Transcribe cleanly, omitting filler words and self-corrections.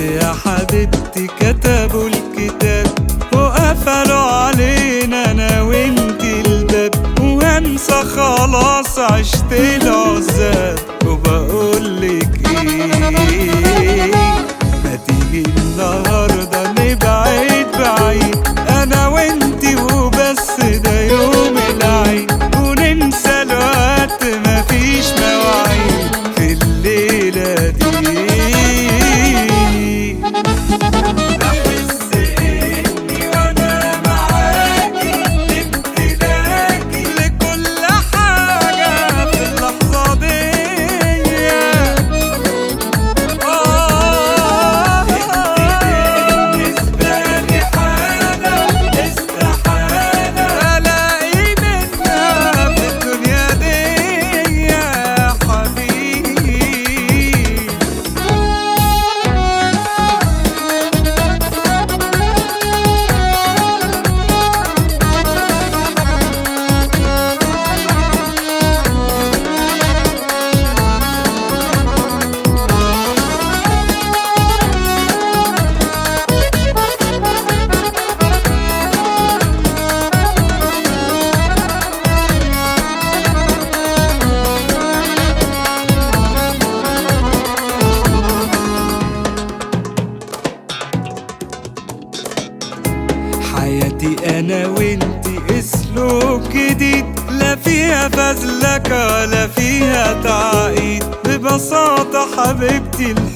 يا حبيبتي كتبوا الكتاب وقفلوا علينا انا وانتي الباب، وهنسى خلاص عشت العذاب. وبقولك ايه، ما تيجي النهارده نبعد بعيد انا وانتي وبس، ده يوم العيد وننسى الوقت مفيش مواعيد في الليلة دي. بحس اني وانا معاكي امتلاكي لكل حاجة في اللحظة دي. بالنسبة لي حالة استحالة الاقي منها في الدنيا دي يا حبيبي. حياتي انا وانتي اسلوب جديد، لا فيها فزلكة ولا فيها تعقيد. ببساطة حبيبتي